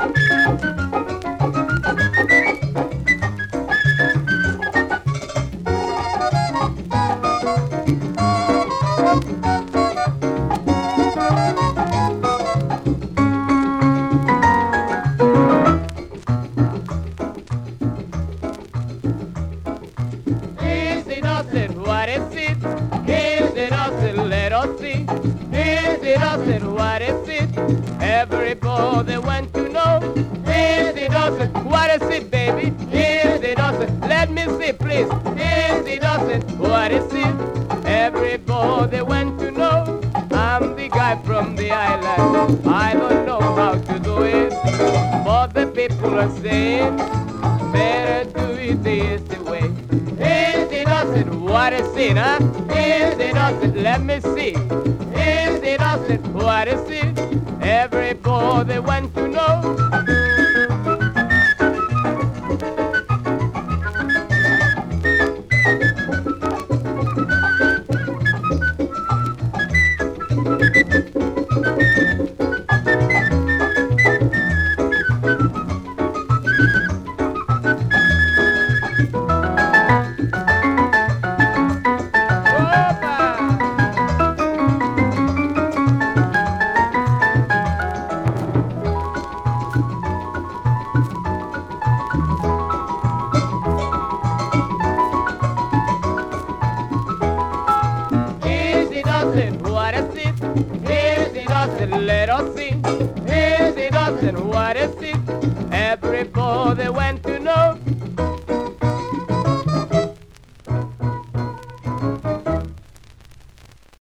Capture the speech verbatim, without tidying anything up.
Is it us and what is it? Is it us and let us see? Is it us and what is it? Everybody want to know. Is it us and what is it, baby? Is it us and let me see, please. Is it us and what is it? Everybody want to know. I'm the guy from the island. I don't know how to do it, but the people are saying better do it the easy way. Is it us and what is it, huh? Is it us and let me see? Is it us and what is it? Everybody want to know. What is it? Is it us and let us see? Is it us and what is it?